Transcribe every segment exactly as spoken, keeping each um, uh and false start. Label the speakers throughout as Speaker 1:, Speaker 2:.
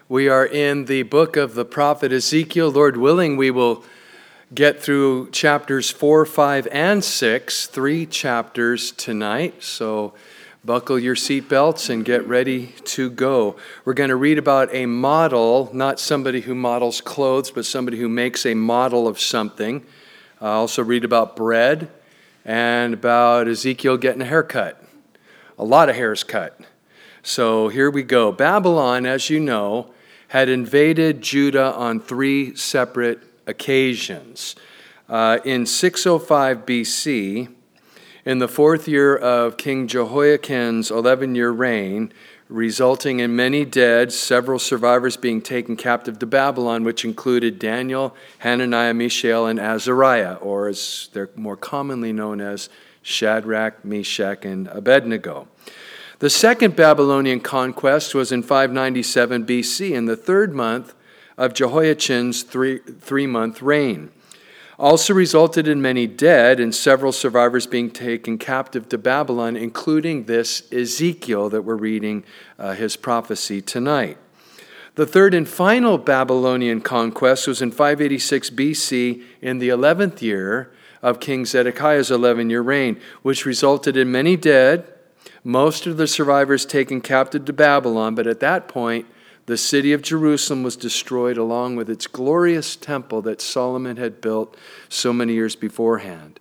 Speaker 1: We are in the book of the prophet Ezekiel. Lord willing, we will get through chapters four, five, and six, three chapters tonight. So buckle your seatbelts and get ready to go. We're going to read about a model, not somebody who models clothes, but somebody who makes a model of something. I also read about bread and about Ezekiel getting a haircut. A lot of hairs cut. So here we go. Babylon, as you know, had invaded Judah on three separate occasions. Uh, in six oh five B C, in the fourth year of King Jehoiakim's eleven-year reign, resulting in many dead, several survivors being taken captive to Babylon, which included Daniel, Hananiah, Mishael, and Azariah, or as they're more commonly known as Shadrach, Meshach, and Abednego. The second Babylonian conquest was in five ninety-seven B C, in the third month of Jehoiachin's three, three-month reign. Also resulted in many dead and several survivors being taken captive to Babylon, including this Ezekiel that we're reading uh, his prophecy tonight. The third and final Babylonian conquest was in five eighty-six B C, in the eleventh year of King Zedekiah's eleven-year reign, which resulted in many dead, most of the survivors taken captive to Babylon, but at that point, the city of Jerusalem was destroyed along with its glorious temple that Solomon had built so many years beforehand.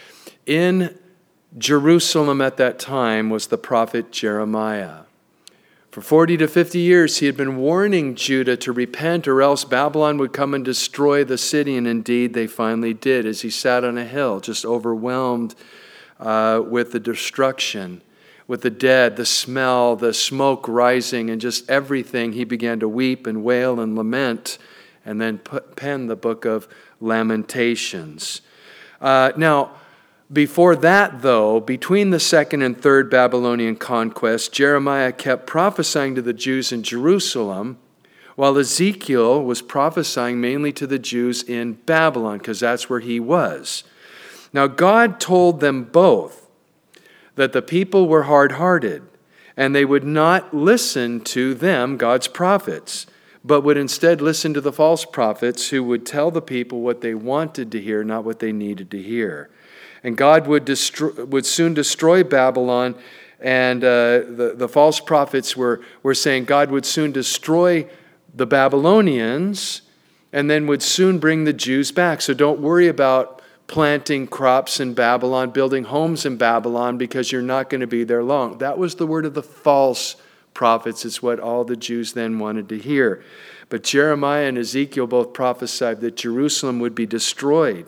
Speaker 1: In Jerusalem at that time was the prophet Jeremiah. For forty to fifty years, he had been warning Judah to repent or else Babylon would come and destroy the city, and indeed they finally did as he sat on a hill, just overwhelmed uh, with the destruction. With the dead, the smell, the smoke rising, and just everything, he began to weep and wail and lament, and then put, pen the book of Lamentations. Uh, now, before that, though, between the second and third Babylonian conquest, Jeremiah kept prophesying to the Jews in Jerusalem, while Ezekiel was prophesying mainly to the Jews in Babylon, because that's where he was. Now, God told them both that the people were hard-hearted, and they would not listen to them, God's prophets, but would instead listen to the false prophets who would tell the people what they wanted to hear, not what they needed to hear. And God would destroy, would soon destroy Babylon, and uh, the, the false prophets were, were saying God would soon destroy the Babylonians, and then would soon bring the Jews back. So don't worry about planting crops in Babylon, building homes in Babylon, because you're not going to be there long. That was the word of the false prophets. It's what all the Jews then wanted to hear. But Jeremiah and Ezekiel both prophesied that Jerusalem would be destroyed,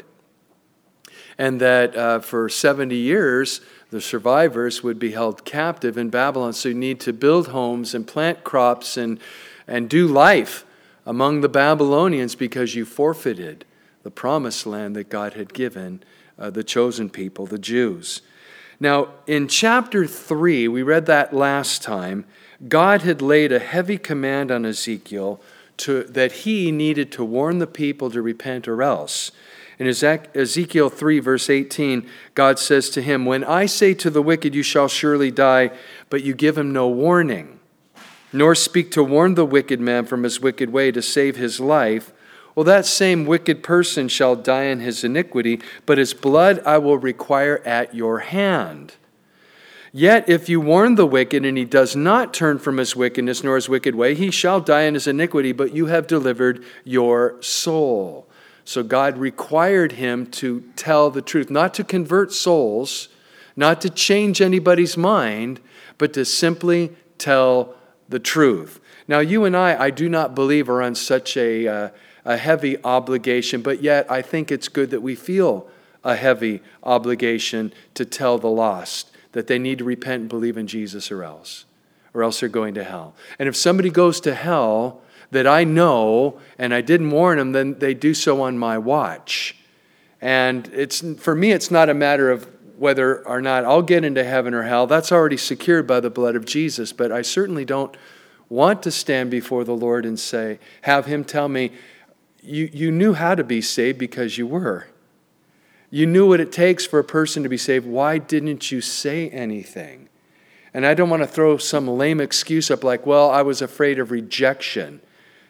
Speaker 1: and that uh, for seventy years, the survivors would be held captive in Babylon. So you need to build homes and plant crops and, and do life among the Babylonians because you forfeited the promised land that God had given uh, the chosen people, the Jews. Now, in chapter three, we read that last time, God had laid a heavy command on Ezekiel to, that he needed to warn the people to repent or else. In Ezekiel three, verse eighteen, God says to him, "When I say to the wicked, you shall surely die, but you give him no warning, nor speak to warn the wicked man from his wicked way to save his life, well, that same wicked person shall die in his iniquity, but his blood I will require at your hand. Yet if you warn the wicked, and he does not turn from his wickedness nor his wicked way, he shall die in his iniquity, but you have delivered your soul." So God required him to tell the truth, not to convert souls, not to change anybody's mind, but to simply tell the truth. Now, you and I, I do not believe are on such a... Uh, a heavy obligation, but yet I think it's good that we feel a heavy obligation to tell the lost that they need to repent and believe in Jesus or else, or else they're going to hell. And if somebody goes to hell that I know and I didn't warn them, then they do so on my watch. And it's for me, it's not a matter of whether or not I'll get into heaven or hell. That's already secured by the blood of Jesus, but I certainly don't want to stand before the Lord and say, have him tell me, You, you knew how to be saved because you were. You knew what it takes for a person to be saved. Why didn't you say anything? And I don't want to throw some lame excuse up like, well, I was afraid of rejection.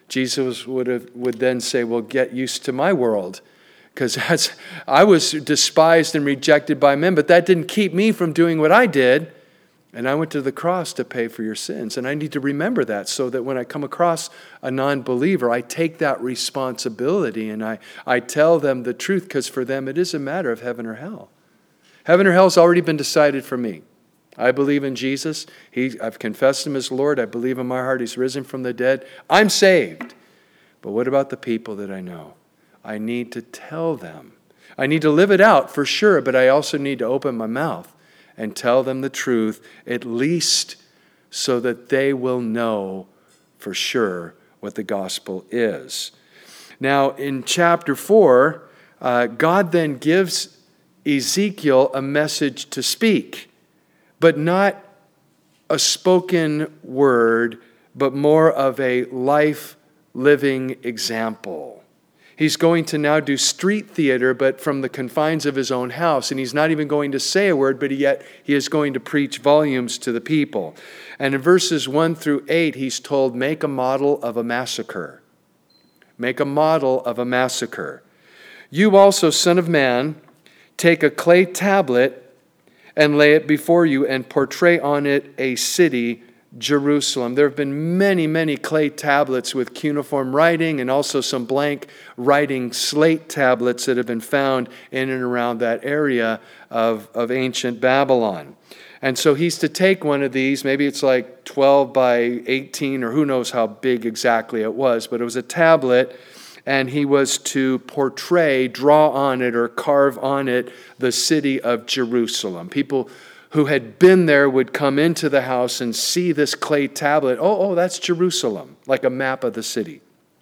Speaker 1: Jesus would have, would then say, well, get used to my world. Because as I was despised and rejected by men, but that didn't keep me from doing what I did. And I went to the cross to pay for your sins. And I need to remember that so that when I come across a non-believer, I take that responsibility and I, I tell them the truth, because for them it is a matter of heaven or hell. Heaven or hell has already been decided for me. I believe in Jesus. He, I've confessed him as Lord. I believe in my heart he's risen from the dead. I'm saved. But what about the people that I know? I need to tell them. I need to live it out for sure, but I also need to open my mouth and tell them the truth, at least so that they will know for sure what the gospel is. Now, in chapter four, uh, God then gives Ezekiel a message to speak, but not a spoken word, but more of a life-living example. He's going to now do street theater, but from the confines of his own house. And he's not even going to say a word, but yet he is going to preach volumes to the people. And in verses one through eight, he's told, make a model of a massacre. Make a model of a massacre. You also, son of man, take a clay tablet and lay it before you and portray on it a city, Jerusalem. There have been many, many clay tablets with cuneiform writing and also some blank writing slate tablets that have been found in and around that area of, of ancient Babylon. And so he's to take one of these, maybe it's like twelve by eighteen or who knows how big exactly it was, but it was a tablet, and he was to portray, draw on it or carve on it the city of Jerusalem. People who had been there would come into the house and see this clay tablet. Oh, oh, that's Jerusalem, like a map of the city.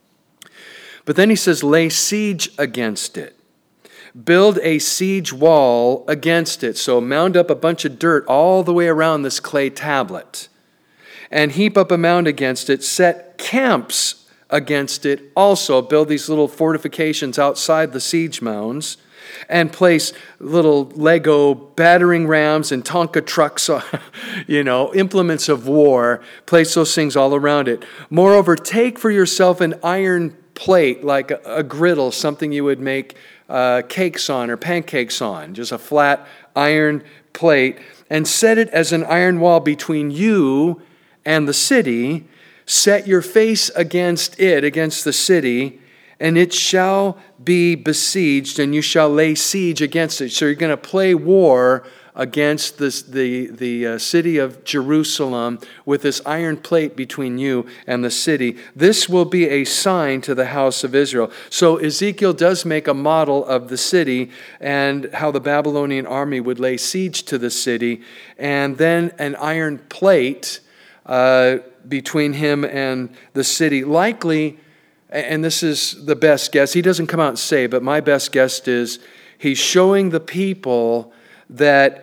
Speaker 1: But then he says, lay siege against it. Build a siege wall against it. So mound up a bunch of dirt all the way around this clay tablet. And heap up a mound against it. Set camps against it also. Build these little fortifications outside the siege mounds. And place little Lego battering rams and Tonka trucks, you know, implements of war. Place those things all around it. Moreover, take for yourself an iron plate, like a, a griddle, something you would make uh, cakes on or pancakes on, just a flat iron plate, and set it as an iron wall between you and the city. Set your face against it, against the city, and it shall be besieged, and you shall lay siege against it. So you're going to play war against this, the, the uh, city of Jerusalem with this iron plate between you and the city. This will be a sign to the house of Israel. So Ezekiel does make a model of the city and how the Babylonian army would lay siege to the city, and then an iron plate uh, between him and the city. Likely, and this is the best guess, he doesn't come out and say, but my best guess is he's showing the people that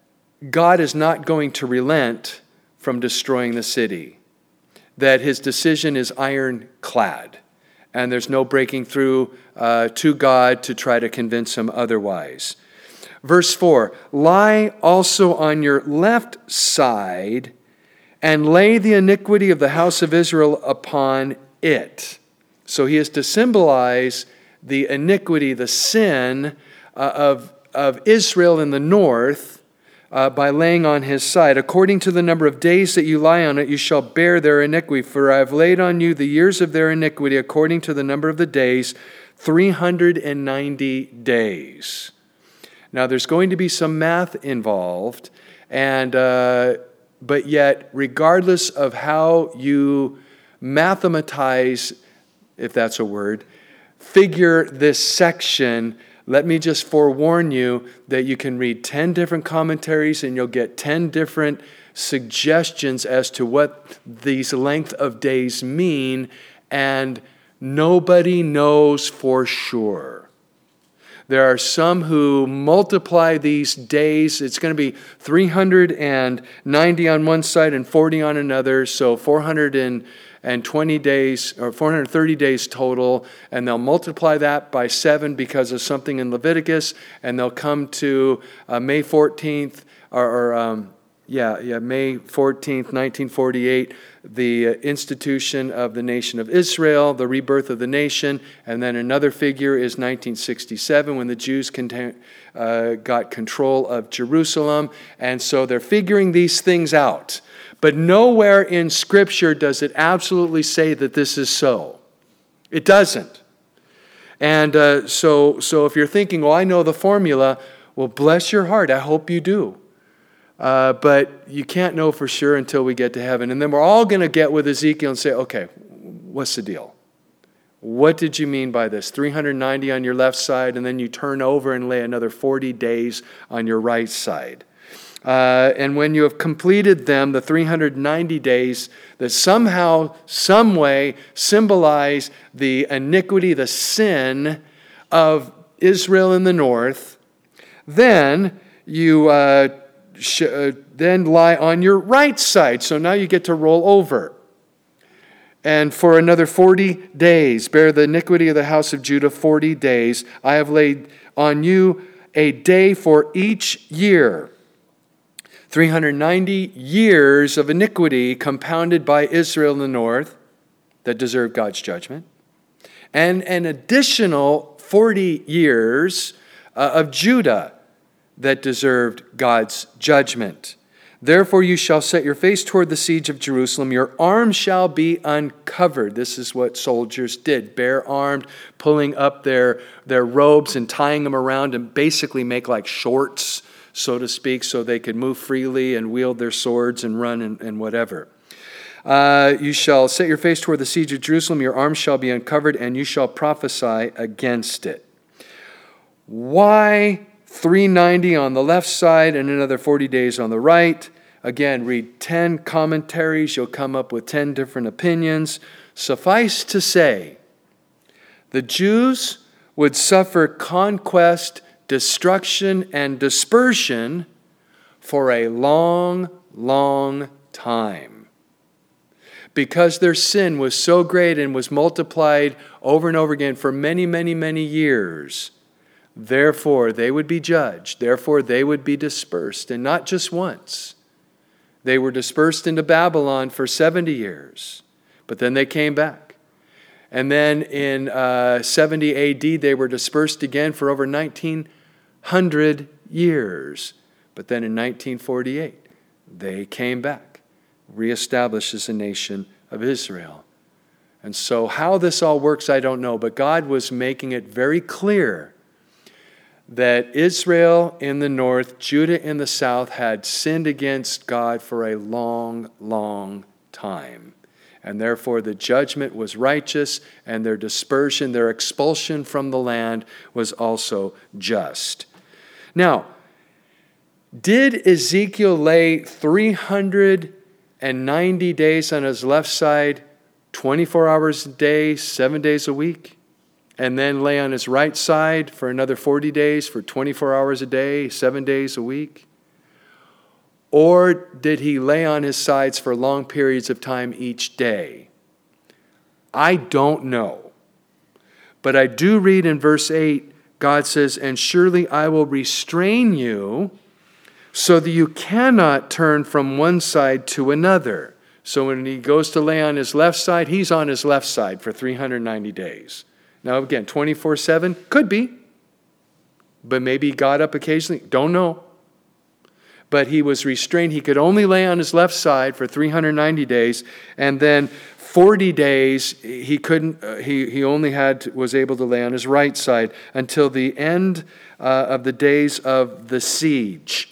Speaker 1: God is not going to relent from destroying the city, that his decision is ironclad, and there's no breaking through uh, to God to try to convince him otherwise. Verse four, lie also on your left side and lay the iniquity of the house of Israel upon it. So he is to symbolize the iniquity, the sin uh, of, of Israel in the north uh, by laying on his side. According to the number of days that you lie on it, you shall bear their iniquity. For I have laid on you the years of their iniquity according to the number of the days, three hundred ninety days. Now there's going to be some math involved, and uh, but yet regardless of how you mathematize, if that's a word, figure this section, let me just forewarn you that you can read ten different commentaries and you'll get ten different suggestions as to what these length of days mean, and nobody knows for sure. There are some who multiply these days. It's going to be three hundred ninety on one side and forty on another, so four hundred twenty days or four hundred thirty days total, and they'll multiply that by seven because of something in Leviticus, and they'll come to uh, May fourteenth or, or um, yeah, yeah, May fourteenth, nineteen forty-eight. the institution of the nation of Israel, the rebirth of the nation, and then another figure is nineteen sixty-seven when the Jews contain, uh, got control of Jerusalem, and so they're figuring these things out. But nowhere in Scripture does it absolutely say that this is so. It doesn't. And uh, so, so if you're thinking, well, I know the formula, well, bless your heart, I hope you do. Uh, but you can't know for sure until we get to heaven. And then we're all going to get with Ezekiel and say, okay, what's the deal? What did you mean by this? three hundred ninety on your left side, and then you turn over and lay another forty days on your right side. Uh, and when you have completed them, the three hundred ninety days that somehow, some way symbolize the iniquity, the sin of Israel in the north, then you uh, sh- uh, then lie on your right side. So now you get to roll over. And for another forty days, bear the iniquity of the house of Judah forty days. I have laid on you a day for each year. three hundred ninety years of iniquity compounded by Israel in the north that deserve God's judgment. And an additional forty years uh, of Judah that deserved God's judgment. Therefore you shall set your face toward the siege of Jerusalem. Your arms shall be uncovered. This is what soldiers did, bare-armed, pulling up their, their robes and tying them around and basically make like shorts, so to speak, so they could move freely and wield their swords and run and, and whatever. Uh, you shall set your face toward the siege of Jerusalem. Your arms shall be uncovered, and you shall prophesy against it. Why three ninety on the left side and another forty days on the right? Again, read ten commentaries. You'll come up with ten different opinions. Suffice to say, the Jews would suffer conquest, destruction, and dispersion for a long, long time. Because their sin was so great and was multiplied over and over again for many, many, many years, therefore they would be judged. Therefore they would be dispersed. And not just once. They were dispersed into Babylon for seventy years. But then they came back. And then in uh, seventy A D, they were dispersed again for over nineteen hundred years. But then in nineteen forty-eight, they came back, reestablished as a nation of Israel. And so how this all works, I don't know. But God was making it very clear that Israel in the north, Judah in the south, had sinned against God for a long, long time. And therefore the judgment was righteous, and their dispersion, their expulsion from the land was also just. Now, did Ezekiel lay three hundred ninety days on his left side, twenty-four hours a day, seven days a week? And then lay on his right side for another forty days, for twenty-four hours a day, seven days a week? Or did he lay on his sides for long periods of time each day? I don't know. But I do read in verse eight, God says, and surely I will restrain you so that you cannot turn from one side to another. So when he goes to lay on his left side, he's on his left side for three hundred ninety days. Now again, twenty-four seven, could be. But maybe he got up occasionally, don't know. But he was restrained. He could only lay on his left side for three hundred ninety days, and then forty days he couldn't. Uh, he he only had was able to lay on his right side until the end uh, of the days of the siege.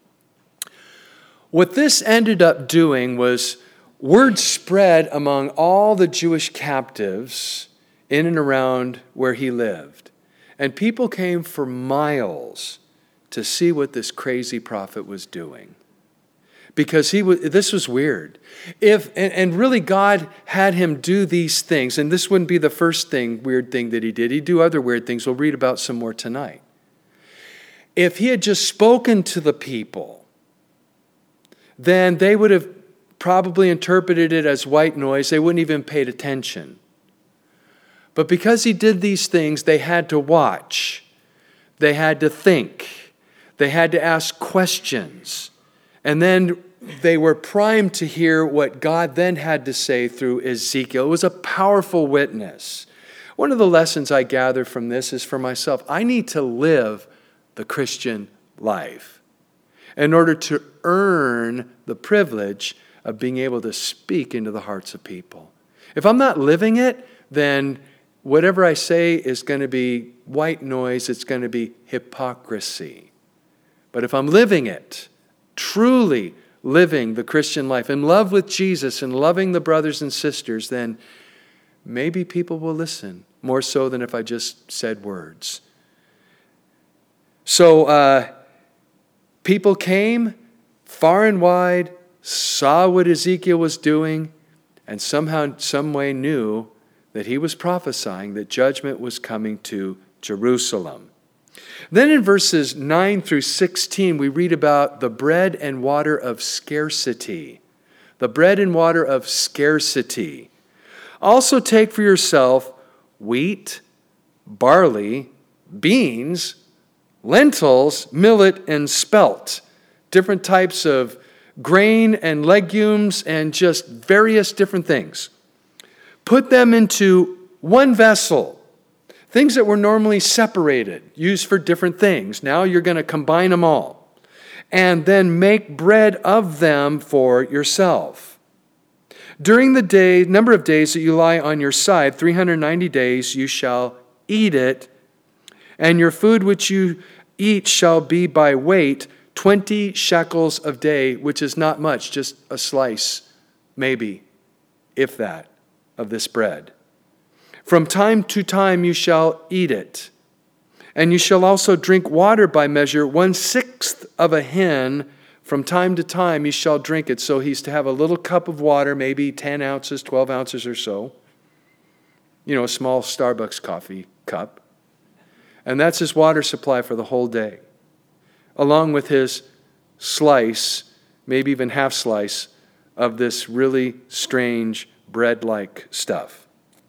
Speaker 1: What this ended up doing was word spread among all the Jewish captives in and around where he lived, and people came for miles to see what this crazy prophet was doing. Because he was, this was weird. If and, and really God had him do these things, and this wouldn't be the first thing, weird thing that he did. He'd do other weird things. We'll read about some more tonight. If he had just spoken to the people, then they would have probably interpreted it as white noise. They wouldn't even paid attention. But because he did these things, they had to watch. They had to think. They had to ask questions. And then they were primed to hear what God then had to say through Ezekiel. It was a powerful witness. One of the lessons I gather from this is for myself. I need to live the Christian life in order to earn the privilege of being able to speak into the hearts of people. If I'm not living it, then whatever I say is going to be white noise. It's going to be hypocrisy. But if I'm living it, truly living the Christian life, in love with Jesus and loving the brothers and sisters, then maybe people will listen more so than if I just said words. So uh, people came far and wide, saw what Ezekiel was doing, and somehow, some way knew that he was prophesying that judgment was coming to Jerusalem. Then in verses nine through sixteen, we read about the bread and water of scarcity. The bread and water of scarcity. Also take for yourself wheat, barley, beans, lentils, millet, and spelt. Different types of grain and legumes and just various different things. Put them into one vessel. Things that were normally separated, used for different things. Now you're going to combine them all. And then make bread of them for yourself. During the day, number of days that you lie on your side, three hundred ninety days, you shall eat it. And your food which you eat shall be by weight, twenty shekels a day, which is not much, just a slice, maybe, if that, of this bread. From time to time you shall eat it. And you shall also drink water by measure, one-sixth of a hin. From time to time you shall drink it. So he's to have a little cup of water, maybe ten ounces, twelve ounces or so. You know, a small Starbucks coffee cup. And that's his water supply for the whole day. Along with his slice, maybe even half slice, of this really strange bread-like stuff.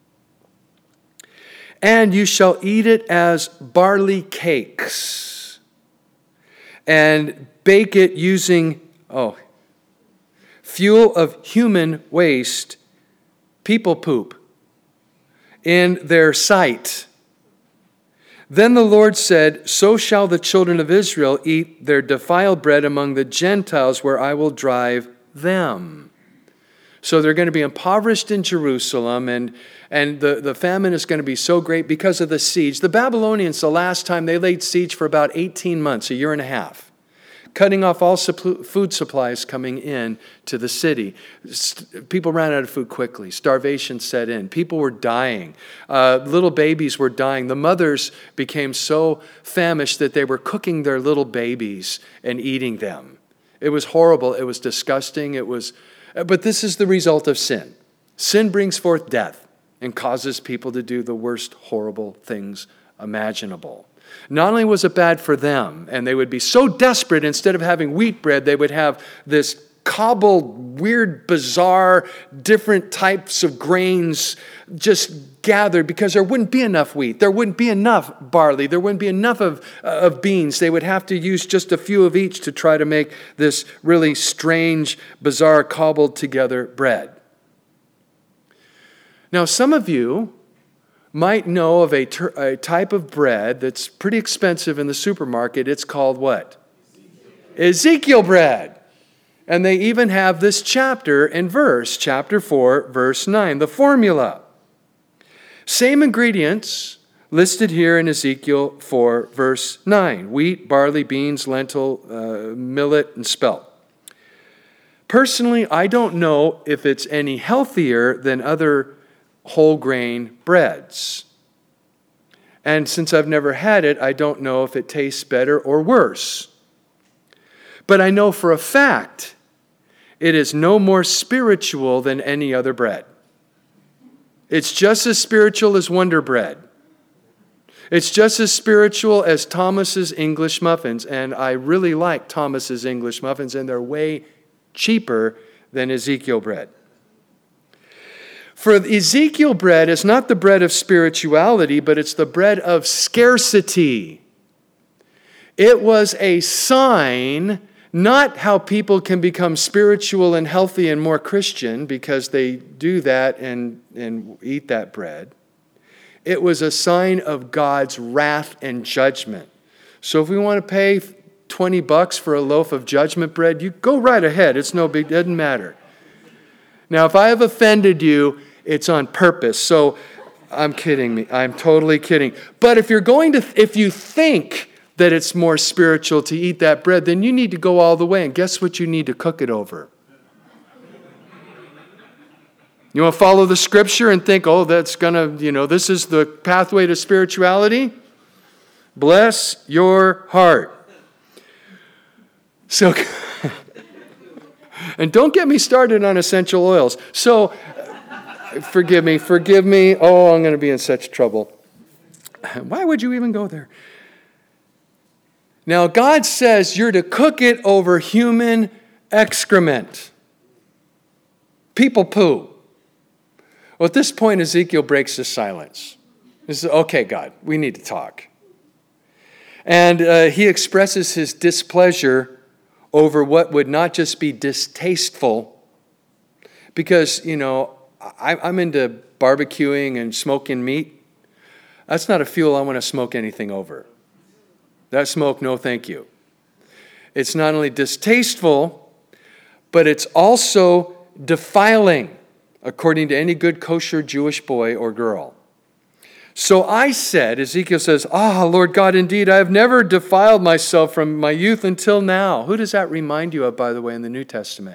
Speaker 1: And you shall eat it as barley cakes, and bake it using, oh, fuel of human waste, people poop, in their sight. Then the Lord said, so shall the children of Israel eat their defiled bread among the Gentiles, where I will drive them. So they're going to be impoverished in Jerusalem, and, and the, the famine is going to be so great because of the siege. The Babylonians, the last time, they laid siege for about eighteen months, a year and a half, cutting off all supp- food supplies coming in to the city. St- people ran out of food quickly. Starvation set in. People were dying. Uh, little babies were dying. The mothers became so famished that they were cooking their little babies and eating them. It was horrible. It was disgusting. It was... But this is the result of sin. Sin brings forth death and causes people to do the worst horrible things imaginable. Not only was it bad for them, and they would be so desperate, instead of having wheat bread, they would have this cobbled, weird, bizarre, different types of grains just gathered, because there wouldn't be enough wheat. There wouldn't be enough barley. There wouldn't be enough of, uh, of beans. They would have to use just a few of each to try to make this really strange, bizarre, cobbled together bread. Now, some of you might know of a, ter- a type of bread that's pretty expensive in the supermarket. It's called what? Ezekiel, Ezekiel bread. And they even have this chapter and verse, chapter four, verse nine, the formula. Same ingredients listed here in Ezekiel four, verse nine. Wheat, barley, beans, lentil, uh, millet, and spelt. Personally, I don't know if it's any healthier than other whole grain breads. And since I've never had it, I don't know if it tastes better or worse. But I know for a fact it is no more spiritual than any other bread. It's just as spiritual as Wonder Bread. It's just as spiritual as Thomas's English muffins. And I really like Thomas's English muffins, and they're way cheaper than Ezekiel bread. For Ezekiel bread is not the bread of spirituality, but it's the bread of scarcity. It was a sign Not how people can become spiritual and healthy and more Christian because they do that and, and eat that bread. It was a sign of God's wrath and judgment. So if we want to pay twenty bucks for a loaf of judgment bread, you go right ahead. It's no big, it doesn't matter. Now, if I have offended you, it's on purpose. So I'm kidding me. I'm totally kidding. But if you're going to, if you think that it's more spiritual to eat that bread, then you need to go all the way. And guess what you need to cook it over? You want to follow the scripture and think, oh, that's going to, you know, this is the pathway to spirituality? Bless your heart. So, and don't get me started on essential oils. So, forgive me, forgive me. Oh, I'm going to be in such trouble. Why would you even go there? Now, God says you're to cook it over human excrement. People poo. Well, at this point, Ezekiel breaks his silence. He says, okay, God, we need to talk. And uh, he expresses his displeasure over what would not just be distasteful, because, you know, I, I'm into barbecuing and smoking meat. That's not a fuel I want to smoke anything over. That smoke, no thank you. It's not only distasteful, but it's also defiling, according to any good kosher Jewish boy or girl. So I said, Ezekiel says, ah, Lord God, indeed, I have never defiled myself from my youth until now. Who does that remind you of, by the way, in the New Testament?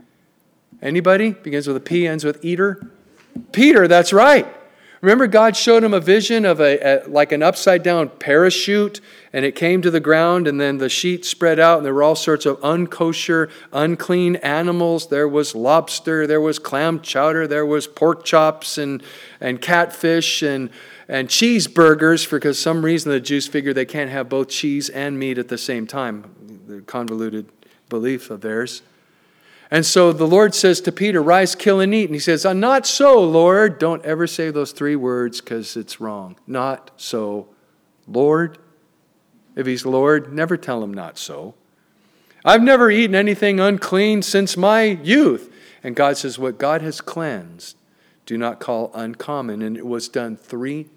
Speaker 1: Anybody? Begins with a P, ends with eater? Peter, that's right. Remember, God showed him a vision of a, a like an upside-down parachute, and it came to the ground, and then the sheet spread out, and there were all sorts of unkosher, unclean animals. There was lobster, there was clam chowder, there was pork chops, and, and catfish, and, and cheeseburgers, for because some reason the Jews figure they can't have both cheese and meat at the same time. The convoluted belief of theirs. And so the Lord says to Peter, rise, kill, and eat. And he says, not so, Lord. Don't ever say those three words because it's wrong. Not so, Lord. If he's Lord, never tell him not so. I've never eaten anything unclean since my youth. And God says, what God has cleansed, do not call uncommon. And it was done three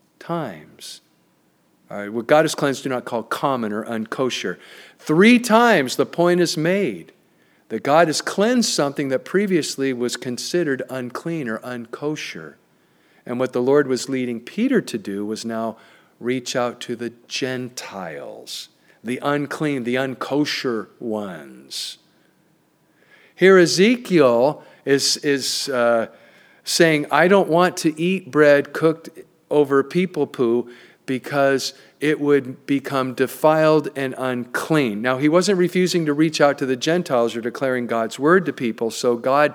Speaker 1: times. All right, what God has cleansed, do not call common or unkosher. Three times the point is made that God has cleansed something that previously was considered unclean or unkosher. And what the Lord was leading Peter to do was now reach out to the Gentiles, the unclean, the unkosher ones. Here Ezekiel is, is uh, saying, I don't want to eat bread cooked over people poo because it would become defiled and unclean. Now, he wasn't refusing to reach out to the Gentiles or declaring God's word to people, so God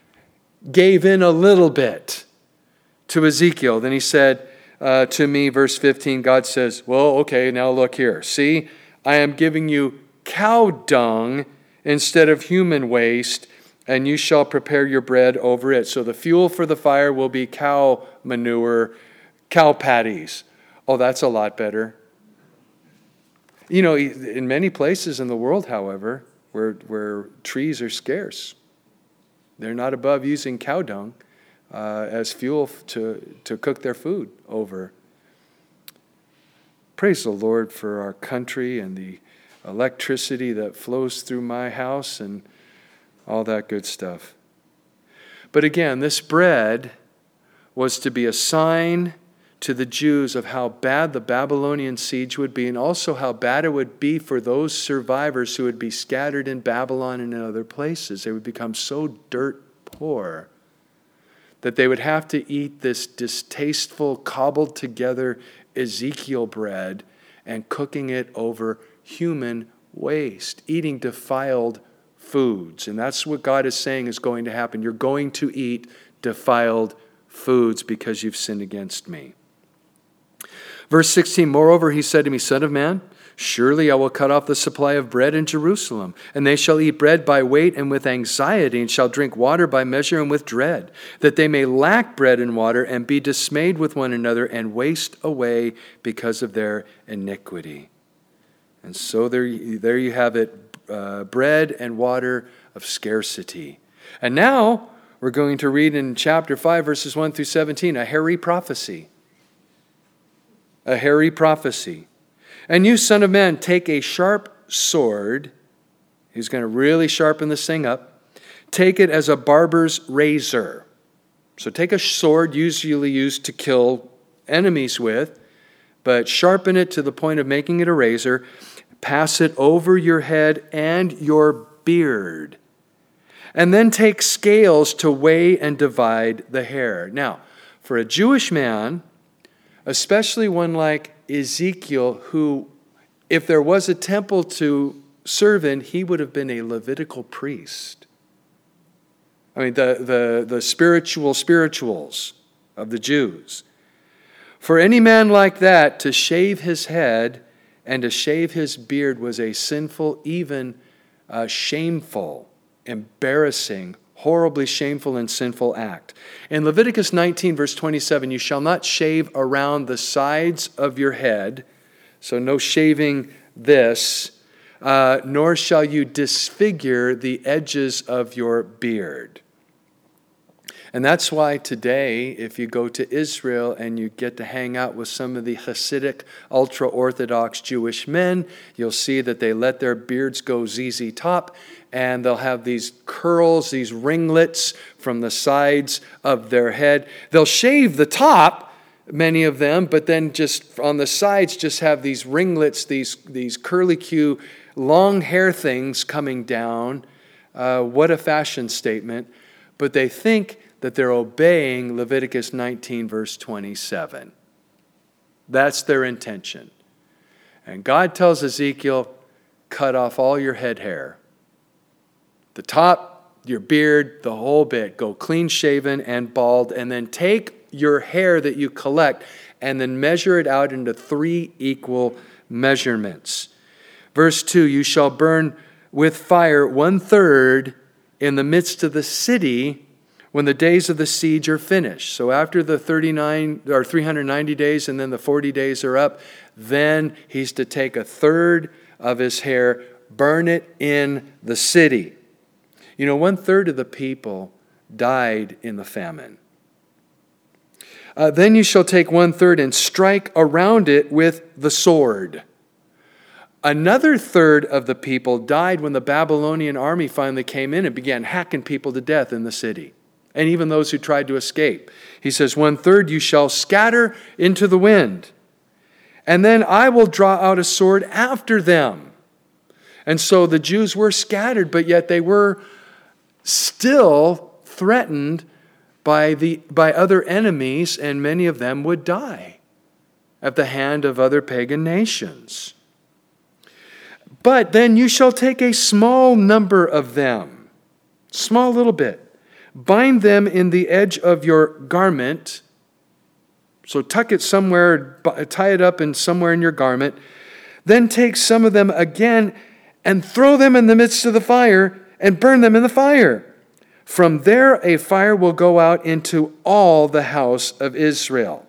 Speaker 1: gave in a little bit to Ezekiel. Then he said uh, to me, verse fifteen, God says, well, okay, now look here. See, I am giving you cow dung instead of human waste, and you shall prepare your bread over it. So the fuel for the fire will be cow manure, cow patties. Oh, that's a lot better. You know, in many places in the world, however, where where trees are scarce, they're not above using cow dung uh, as fuel to, to cook their food over. Praise the Lord for our country and the electricity that flows through my house and all that good stuff. But again, this bread was to be a sign to the Jews of how bad the Babylonian siege would be, and also how bad it would be for those survivors who would be scattered in Babylon and in other places. They would become so dirt poor that they would have to eat this distasteful, cobbled together Ezekiel bread and cooking it over human waste, eating defiled foods. And that's what God is saying is going to happen. You're going to eat defiled foods because you've sinned against me. Verse sixteen, moreover, he said to me, Son of man, surely I will cut off the supply of bread in Jerusalem, and they shall eat bread by weight and with anxiety, and shall drink water by measure and with dread, that they may lack bread and water, and be dismayed with one another, and waste away because of their iniquity. And so there, there you have it. uh, bread and water of scarcity. And now we're going to read in chapter five, verses one through seventeen, a hairy prophecy. A hairy prophecy. And you, son of man, take a sharp sword. He's going to really sharpen this thing up. Take it as a barber's razor. So take a sword usually used to kill enemies with, but sharpen it to the point of making it a razor. Pass it over your head and your beard. And then take scales to weigh and divide the hair. Now, for a Jewish man, especially one like Ezekiel, who, if there was a temple to serve in, he would have been a Levitical priest. I mean, the, the, the spiritual spirituals of the Jews. For any man like that to shave his head and to shave his beard was a sinful, even uh, shameful, embarrassing, horribly shameful and sinful act. In Leviticus nineteen, verse twenty-seven, you shall not shave around the sides of your head, so no shaving this, uh, nor shall you disfigure the edges of your beard. And that's why today, if you go to Israel and you get to hang out with some of the Hasidic, ultra-Orthodox Jewish men, you'll see that they let their beards go Z Z top, and they'll have these curls, these ringlets from the sides of their head. They'll shave the top, many of them, but then just on the sides just have these ringlets, these, these curly-Q, long hair things coming down. Uh, what a fashion statement. But they think that they're obeying Leviticus nineteen, verse twenty-seven. That's their intention. And God tells Ezekiel, cut off all your head hair. The top, your beard, the whole bit. Go clean shaven and bald, and then take your hair that you collect and then measure it out into three equal measurements. Verse two, you shall burn with fire one third in the midst of the city when the days of the siege are finished. So after the thirty-nine or three hundred ninety days and then the forty days are up, then he's to take a third of his hair, burn it in the city. You know, one third of the people died in the famine. Uh, then you shall take one third and strike around it with the sword. Another third of the people died when the Babylonian army finally came in and began hacking people to death in the city, and even those who tried to escape. He says, one third you shall scatter into the wind, and then I will draw out a sword after them. And so the Jews were scattered, but yet they were still threatened by the by other enemies, and many of them would die at the hand of other pagan nations. But then you shall take a small number of them, small little bit, bind them in the edge of your garment. So tuck it somewhere, tie it up in somewhere in your garment. Then take some of them again and throw them in the midst of the fire and burn them in the fire. From there a fire will go out into all the house of Israel.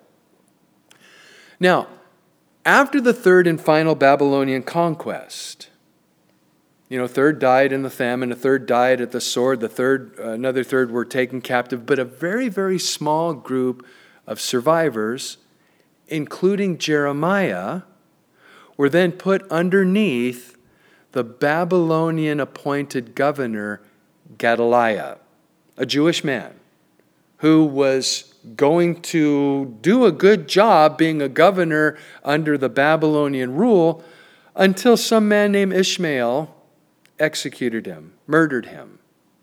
Speaker 1: Now, after the third and final Babylonian conquest, you know, a third died in the famine, a third died at the sword, the third, uh, another third were taken captive, but a very, very small group of survivors, including Jeremiah, were then put underneath the Babylonian appointed governor, Gedaliah, a Jewish man who was going to do a good job being a governor under the Babylonian rule until some man named Ishmael executed him, murdered him.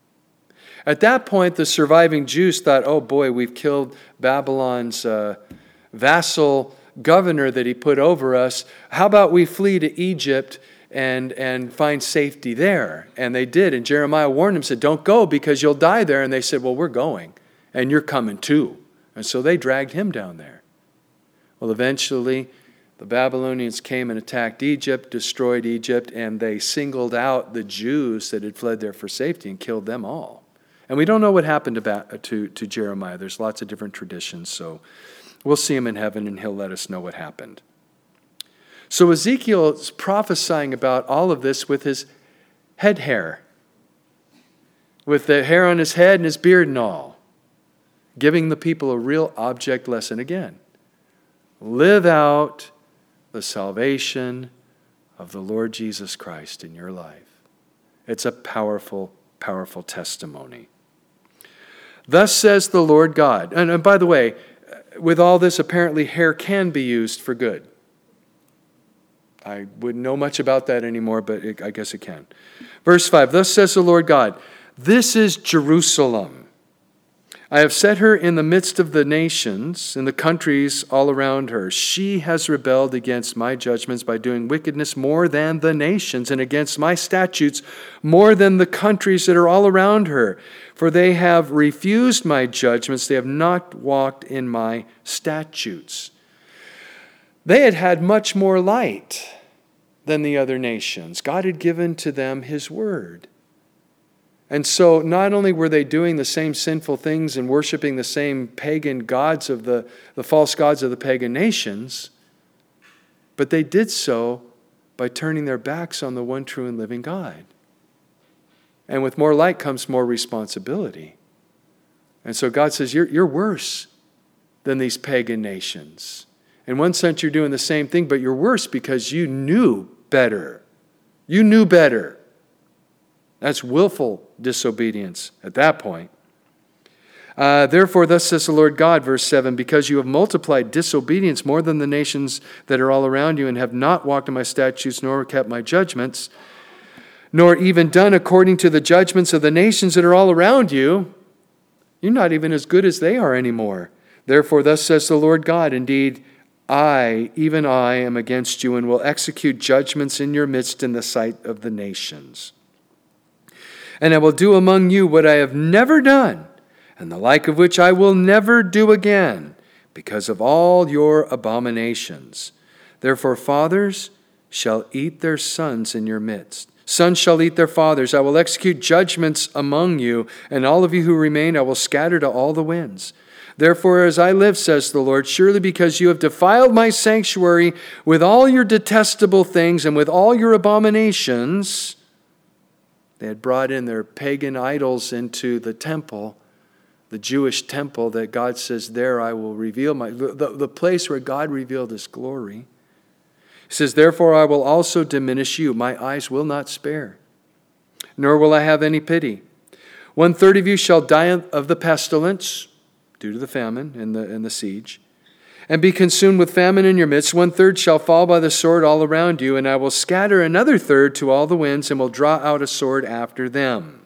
Speaker 1: At that point, the surviving Jews thought, oh boy, we've killed Babylon's uh, vassal governor that he put over us. How about we flee to Egypt and, and find safety there? And they did. And Jeremiah warned them, said, don't go because you'll die there. And they said, well, we're going and you're coming too. And so they dragged him down there. Well, eventually, the Babylonians came and attacked Egypt, destroyed Egypt, and they singled out the Jews that had fled there for safety and killed them all. And we don't know what happened to, ba- to, to Jeremiah. There's lots of different traditions, so we'll see him in heaven and he'll let us know what happened. So Ezekiel is prophesying about all of this with his head hair, with the hair on his head and his beard and all, giving the people a real object lesson again. Live out the salvation of the Lord Jesus Christ in your life. It's a powerful, powerful testimony. Thus says the Lord God. And, and by the way, with all this, apparently hair can be used for good. I wouldn't know much about that anymore, but it, I guess it can. Verse five, thus says the Lord God, this is Jerusalem. I have set her in the midst of the nations, in the countries all around her. She has rebelled against my judgments by doing wickedness more than the nations, and against my statutes more than the countries that are all around her. For they have refused my judgments, they have not walked in my statutes. They had had much more light than the other nations. God had given to them His word. And so not only were they doing the same sinful things and worshiping the same pagan gods of the, the false gods of the pagan nations, but they did so by turning their backs on the one true and living God. And with more light comes more responsibility. And so God says, you're, you're worse than these pagan nations. In one sense, you're doing the same thing, but you're worse because you knew better. You knew better. That's willful disobedience at that point. Uh, Therefore, thus says the Lord God, verse seven, because you have multiplied disobedience more than the nations that are all around you, and have not walked in my statutes, nor kept my judgments, nor even done according to the judgments of the nations that are all around you, you're not even as good as they are anymore. Therefore, thus says the Lord God, indeed, I, even I, am against you, and will execute judgments in your midst in the sight of the nations. And I will do among you what I have never done, and the like of which I will never do again, because of all your abominations. Therefore, fathers shall eat their sons in your midst. Sons shall eat their fathers. I will execute judgments among you, and all of you who remain I will scatter to all the winds. Therefore, as I live, says the Lord, surely because you have defiled my sanctuary with all your detestable things and with all your abominations, they had brought in their pagan idols into the temple, the Jewish temple that God says, there I will reveal my, the, the place where God revealed His glory. He says, therefore I will also diminish you. My eyes will not spare, nor will I have any pity. One third of you shall die of the pestilence, due to the famine and the, and the siege, and be consumed with famine in your midst. One third shall fall by the sword all around you, and I will scatter another third to all the winds, and will draw out a sword after them.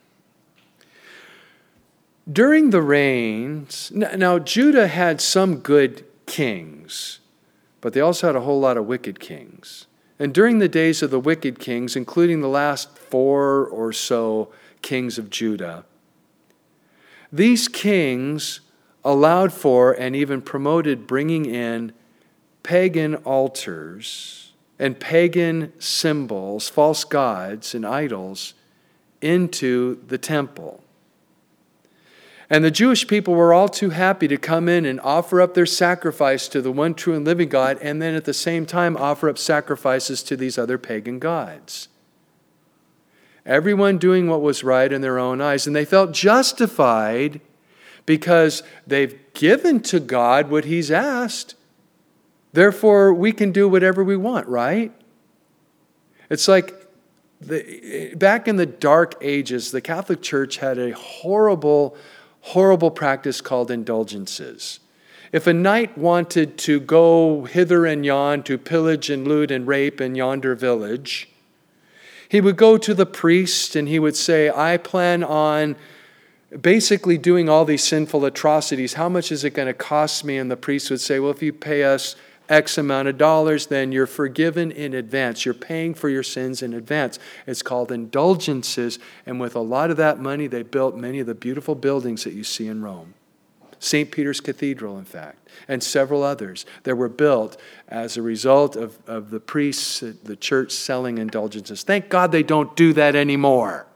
Speaker 1: During the reigns, now Judah had some good kings, but they also had a whole lot of wicked kings. And during the days of the wicked kings, including the last four or so kings of Judah, these kings allowed for and even promoted bringing in pagan altars and pagan symbols, false gods and idols into the temple. And the Jewish people were all too happy to come in and offer up their sacrifice to the one true and living God, and then at the same time offer up sacrifices to these other pagan gods. Everyone doing what was right in their own eyes, and they felt justified because they've given to God what He's asked. Therefore, we can do whatever we want, right? It's like the, back in the Dark Ages, the Catholic Church had a horrible, horrible practice called indulgences. If a knight wanted to go hither and yon to pillage and loot and rape in yonder village, he would go to the priest and he would say, I plan on basically doing all these sinful atrocities. How much is it going to cost me? And the priest would say, well, if you pay us X amount of dollars, then you're forgiven in advance. You're paying for your sins in advance. It's called indulgences. And with a lot of that money, they built many of the beautiful buildings that you see in Rome. Saint Peter's Cathedral, in fact, and several others that were built as a result of, of the priests, the church selling indulgences. Thank God they don't do that anymore.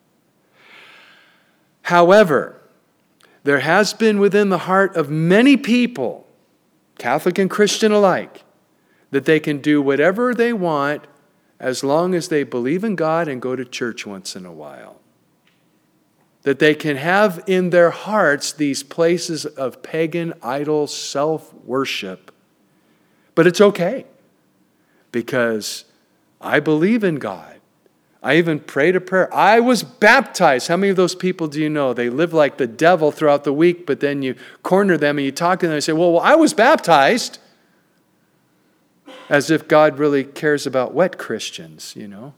Speaker 1: However, there has been within the heart of many people, Catholic and Christian alike, that they can do whatever they want as long as they believe in God and go to church once in a while. That they can have in their hearts these places of pagan, idol, self-worship. But it's okay, because I believe in God. I even prayed a prayer. I was baptized. How many of those people do you know? They live like the devil throughout the week, but then you corner them and you talk to them and say, well, well, I was baptized. As if God really cares about wet Christians, you know.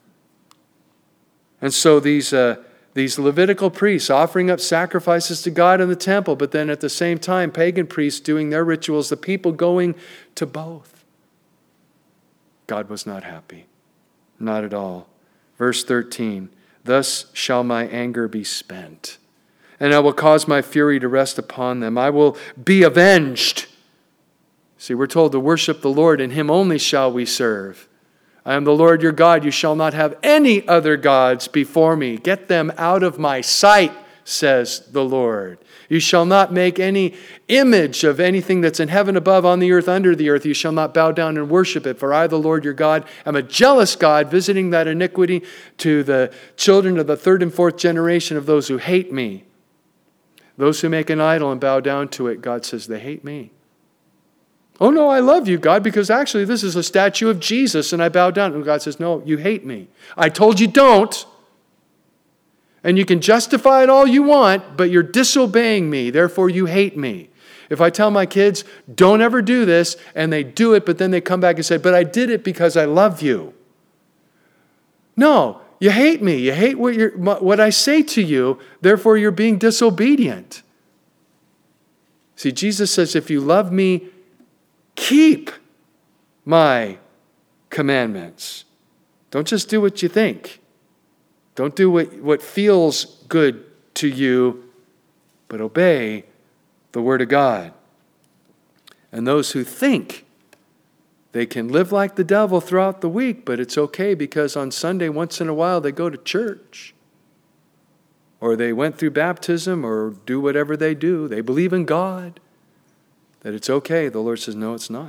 Speaker 1: And so these, uh, these Levitical priests offering up sacrifices to God in the temple, but then at the same time, pagan priests doing their rituals, the people going to both. God was not happy. Not at all. Verse thirteen, thus shall my anger be spent, and I will cause my fury to rest upon them. I will be avenged. See, we're told to worship the Lord, and Him only shall we serve. I am the Lord your God. You shall not have any other gods before me. Get them out of my sight, says the Lord. You shall not make any image of anything that's in heaven above, on the earth, under the earth. You shall not bow down and worship it. For I, the Lord your God, am a jealous God, visiting that iniquity to the children of the third and fourth generation of those who hate me. Those who make an idol and bow down to it, God says, they hate me. Oh no, I love you, God, because actually this is a statue of Jesus and I bow down. And God says, no, you hate me. I told you don't. And you can justify it all you want, but you're disobeying me. Therefore, you hate me. If I tell my kids, don't ever do this, and they do it, but then they come back and say, but I did it because I love you. No, you hate me. You hate what, you're, what I say to you. Therefore, you're being disobedient. See, Jesus says, if you love me, keep my commandments. Don't just do what you think. Don't do what, what feels good to you, but obey the Word of God. And those who think they can live like the devil throughout the week, but it's okay because on Sunday, once in a while, they go to church. Or they went through baptism or do whatever they do. They believe in God. That it's okay. The Lord says, no, it's not.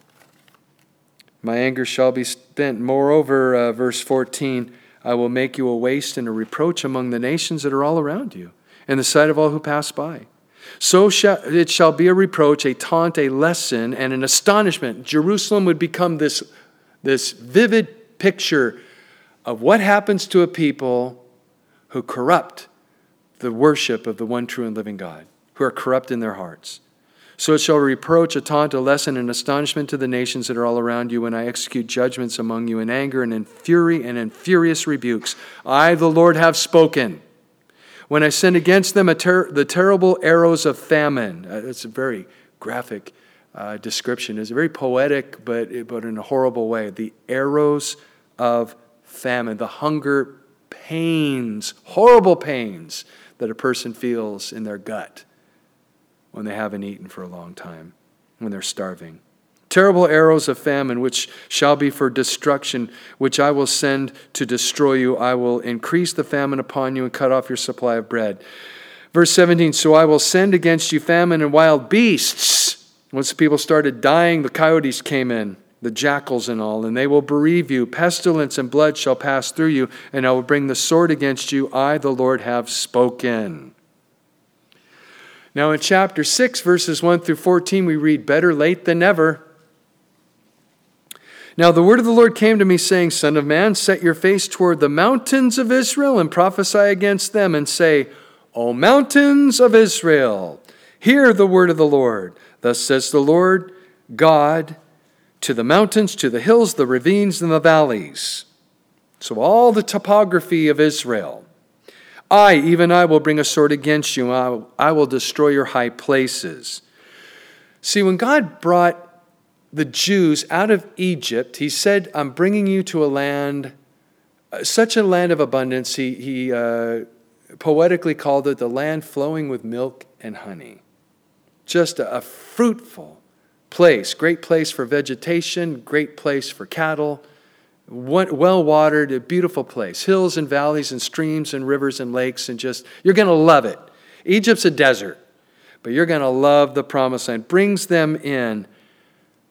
Speaker 1: My anger shall be spent. Moreover, uh, verse fourteen, I will make you a waste and a reproach among the nations that are all around you, in the sight of all who pass by. So shall, it shall be a reproach, a taunt, a lesson, and an astonishment. Jerusalem would become this, this vivid picture of what happens to a people who corrupt the worship of the one true and living God, who are corrupt in their hearts. So it shall reproach, a taunt, a lesson, and astonishment to the nations that are all around you when I execute judgments among you in anger and in fury and in furious rebukes. I, the Lord, have spoken. When I send against them a ter- the terrible arrows of famine. Uh, it's a very graphic uh, description. It's very poetic, but, but in a horrible way. The arrows of famine, the hunger pains, horrible pains that a person feels in their gut when they haven't eaten for a long time, when they're starving. Terrible arrows of famine, which shall be for destruction, which I will send to destroy you. I will increase the famine upon you and cut off your supply of bread. Verse seventeen, so I will send against you famine and wild beasts. Once the people started dying, the coyotes came in, the jackals and all, and they will bereave you. Pestilence and blood shall pass through you, and I will bring the sword against you. I, the Lord, have spoken. Now in chapter six, verses one through fourteen, we read, better late than never. Now the word of the Lord came to me, saying, Son of man, set your face toward the mountains of Israel and prophesy against them and say, O mountains of Israel, hear the word of the Lord. Thus says the Lord God to the mountains, to the hills, the ravines, and the valleys. So all the topography of Israel. I, even I, will bring a sword against you. I will, I will destroy your high places. See, when God brought the Jews out of Egypt, he said, I'm bringing you to a land, such a land of abundance. He, he uh, poetically called it the land flowing with milk and honey. Just a, a fruitful place, great place for vegetation, great place for cattle, well-watered, a beautiful place. Hills and valleys and streams and rivers and lakes, and just, you're going to love it. Egypt's a desert, but you're going to love the promised land. Brings them in.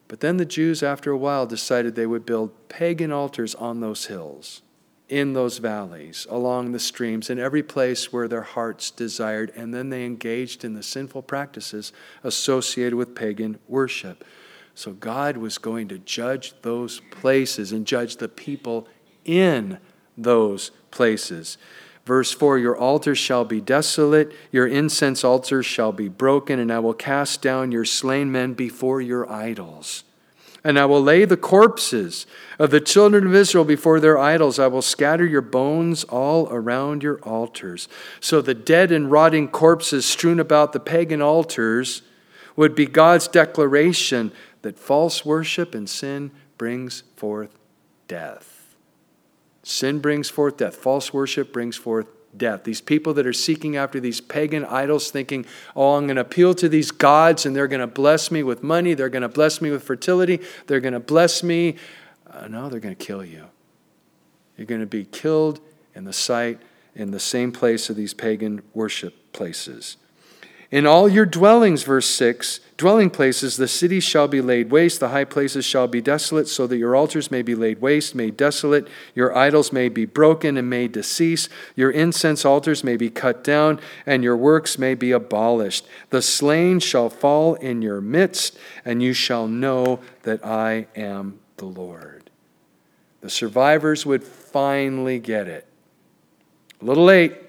Speaker 1: But then the Jews, after a while, decided they would build pagan altars on those hills, in those valleys, along the streams, in every place where their hearts desired. And then they engaged in the sinful practices associated with pagan worship. So God was going to judge those places and judge the people in those places. Verse four, your altars shall be desolate, your incense altars shall be broken, and I will cast down your slain men before your idols. And I will lay the corpses of the children of Israel before their idols. I will scatter your bones all around your altars. So the dead and rotting corpses strewn about the pagan altars would be God's declaration that false worship and sin brings forth death. Sin brings forth death. False worship brings forth death. These people that are seeking after these pagan idols thinking, oh, I'm going to appeal to these gods and they're going to bless me with money. They're going to bless me with fertility. They're going to bless me. Uh, no, they're going to kill you. You're going to be killed in the sight, in the same place of these pagan worship places. In all your dwellings, verse six, dwelling places, the cities shall be laid waste, the high places shall be desolate, so that your altars may be laid waste, made desolate, your idols may be broken and made to cease, your incense altars may be cut down, and your works may be abolished. The slain shall fall in your midst, and you shall know that I am the Lord. The survivors would finally get it. A little late,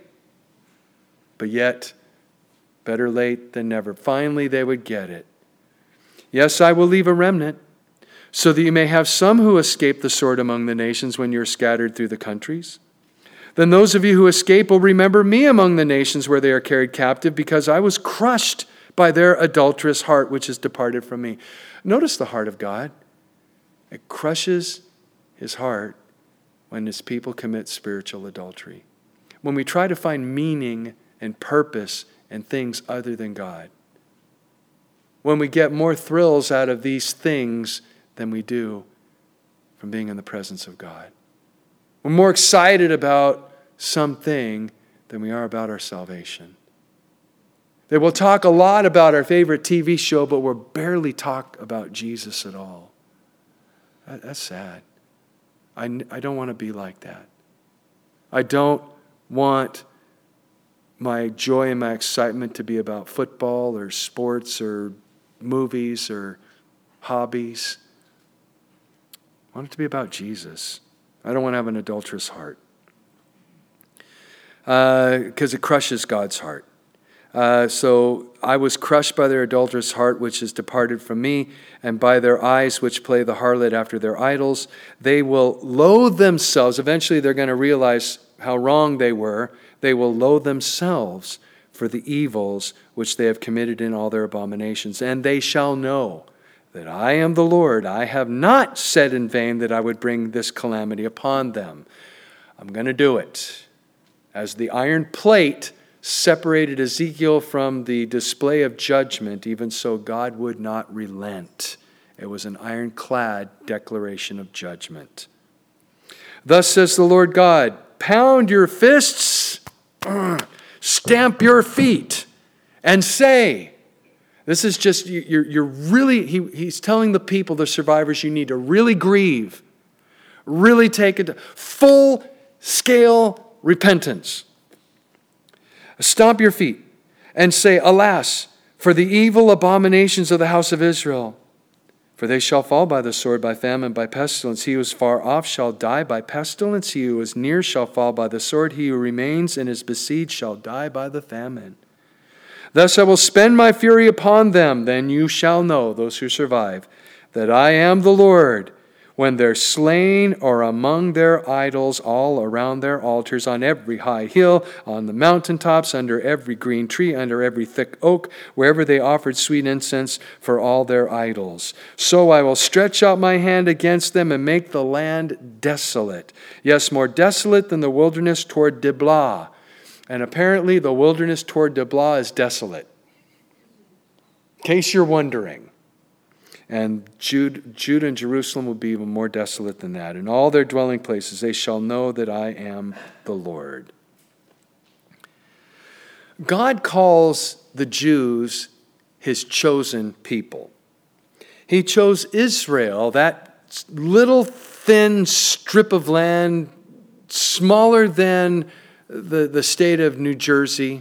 Speaker 1: but yet better late than never. Finally, they would get it. Yes, I will leave a remnant, so that you may have some who escape the sword among the nations when you're scattered through the countries. Then those of you who escape will remember me among the nations where they are carried captive, because I was crushed by their adulterous heart, which has departed from me. Notice the heart of God. It crushes his heart when his people commit spiritual adultery. When we try to find meaning and purpose and things other than God. When we get more thrills out of these things than we do from being in the presence of God. We're more excited about something than we are about our salvation. That we'll talk a lot about our favorite T V show, but we'll barely talk about Jesus at all. That, that's sad. I, I don't want to be like that. I don't want my joy and my excitement to be about football or sports or movies or hobbies. I want it to be about Jesus. I don't want to have an adulterous heart. Because uh, it crushes God's heart. Uh, so I was crushed by their adulterous heart, which is departed from me, and by their eyes, which play the harlot after their idols. They will loathe themselves. Eventually they're going to realize how wrong they were. They will loathe themselves for the evils which they have committed in all their abominations. And they shall know that I am the Lord. I have not said in vain that I would bring this calamity upon them. I'm going to do it. As the iron plate separated Ezekiel from the display of judgment, even so God would not relent. It was an ironclad declaration of judgment. Thus says the Lord God, pound your fists, stamp your feet, and say, this is just, you're, you're really, he, he's telling the people, the survivors, you need to really grieve, really take it, full-scale repentance. Stomp your feet and say, alas, for the evil abominations of the house of Israel. For they shall fall by the sword, by famine, by pestilence. He who is far off shall die by pestilence. He who is near shall fall by the sword. He who remains and is besieged shall die by the famine. Thus I will spend my fury upon them. Then you shall know, those who survive, that I am the Lord, when they're slain or among their idols all around their altars, on every high hill, on the mountaintops, under every green tree, under every thick oak, wherever they offered sweet incense for all their idols. So I will stretch out my hand against them and make the land desolate. Yes, more desolate than the wilderness toward Diblah. And apparently the wilderness toward Diblah is desolate. In case you're wondering. And Judah, Judah and Jerusalem will be even more desolate than that. In all their dwelling places they shall know that I am the Lord. God calls the Jews his chosen people. He chose Israel, that little thin strip of land, smaller than the, the state of New Jersey.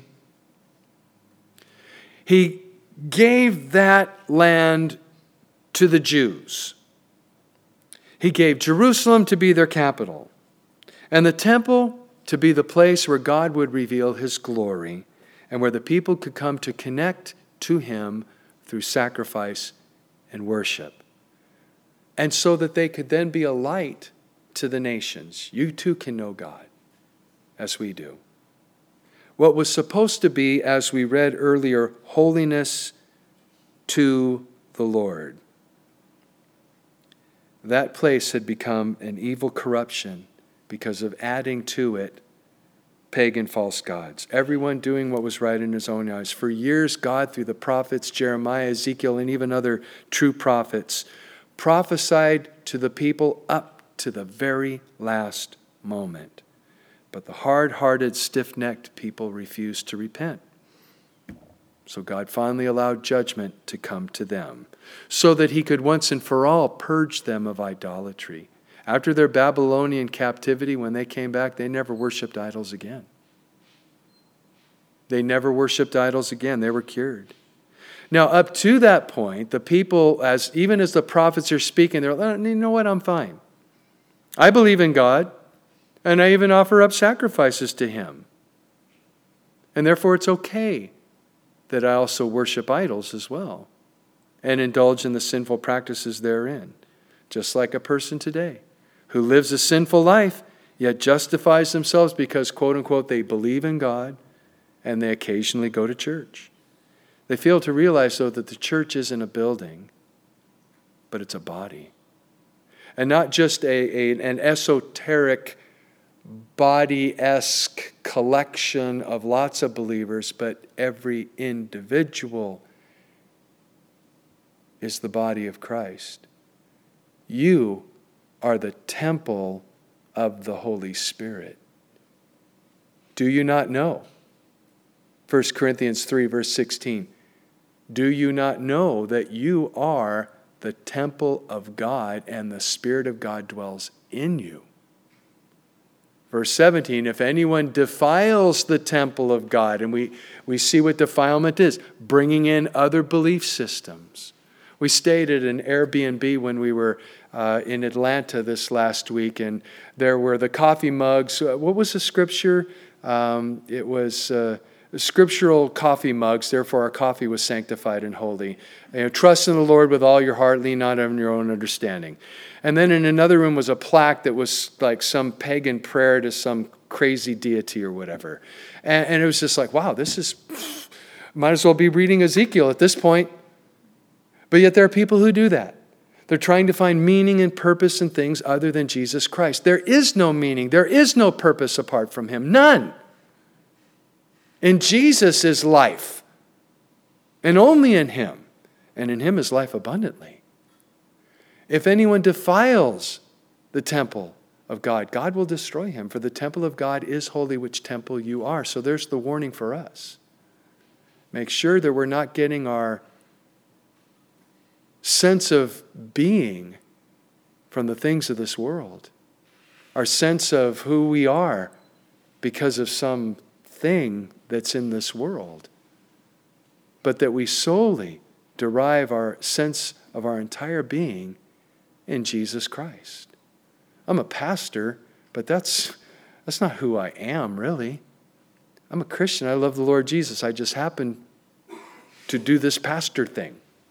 Speaker 1: He gave that land to the Jews. He gave Jerusalem to be their capital, and the temple to be the place where God would reveal his glory and where the people could come to connect to him through sacrifice and worship. And so that they could then be a light to the nations. You too can know God as we do. What was supposed to be, as we read earlier, holiness to the Lord. That place had become an evil corruption because of adding to it pagan false gods. Everyone doing what was right in his own eyes. For years, God, through the prophets, Jeremiah, Ezekiel, and even other true prophets, prophesied to the people up to the very last moment. But the hard-hearted, stiff-necked people refused to repent. So God finally allowed judgment to come to them, so that he could once and for all purge them of idolatry. After their Babylonian captivity, when they came back, they never worshipped idols again. They never worshipped idols again. They were cured. Now, up to that point, the people, as even as the prophets are speaking, they're like, you know what, I'm fine. I believe in God, and I even offer up sacrifices to him. And therefore, it's okay that I also worship idols as well and indulge in the sinful practices therein, just like a person today who lives a sinful life, yet justifies themselves because, quote unquote, they believe in God and they occasionally go to church. They fail to realize, though, that the church isn't a building, but it's a body. And not just a, a, an esoteric, body-esque collection of lots of believers, but every individual is the body of Christ. You are the temple of the Holy Spirit. Do you not know? First Corinthians three, verse sixteen. Do you not know that you are the temple of God and the Spirit of God dwells in you? Verse seventeen, if anyone defiles the temple of God, and we, we see what defilement is, bringing in other belief systems. We stayed at an Airbnb when we were uh, in Atlanta this last week, and there were the coffee mugs. What was the scripture? Um, it was uh, scriptural coffee mugs, therefore our coffee was sanctified and holy. You know, trust in the Lord with all your heart, lean not on your own understanding. And then in another room was a plaque that was like some pagan prayer to some crazy deity or whatever. And, and it was just like, wow, this is, might as well be reading Ezekiel at this point. But yet there are people who do that. They're trying to find meaning and purpose in things other than Jesus Christ. There is no meaning. There is no purpose apart from him. None. In Jesus is life. And only in him. And in him is life abundantly. If anyone defiles the temple of God, God will destroy him. For the temple of God is holy, which temple you are. So there's the warning for us. Make sure that we're not getting our sense of being from the things of this world. Our sense of who we are because of some thing that's in this world. But that we solely derive our sense of our entire being in Jesus Christ. I'm a pastor, but that's that's not who I am, really. I'm a Christian. I love the Lord Jesus. I just happen to do this pastor thing.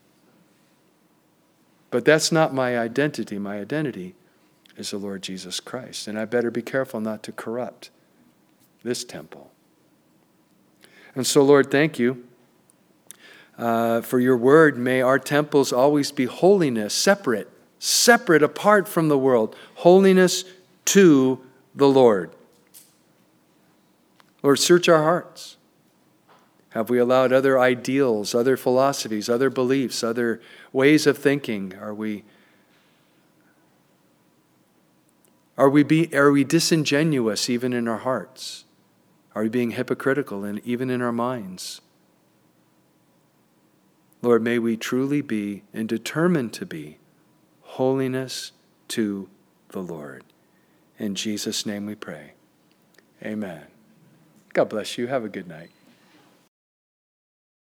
Speaker 1: But that's not my identity. My identity is the Lord Jesus Christ. And I better be careful not to corrupt this temple. And so, Lord, thank you uh, for your word. May our temples always be holiness, separate, separate, apart from the world. Holiness to the Lord. Lord, search our hearts. Have we allowed other ideals, other philosophies, other beliefs, other ways of thinking? Are we are we be are we disingenuous even in our hearts? Are we being hypocritical and even in our minds? Lord, may we truly be and determine to be holiness to the Lord. In Jesus' name we pray. Amen. God bless you. Have a good night.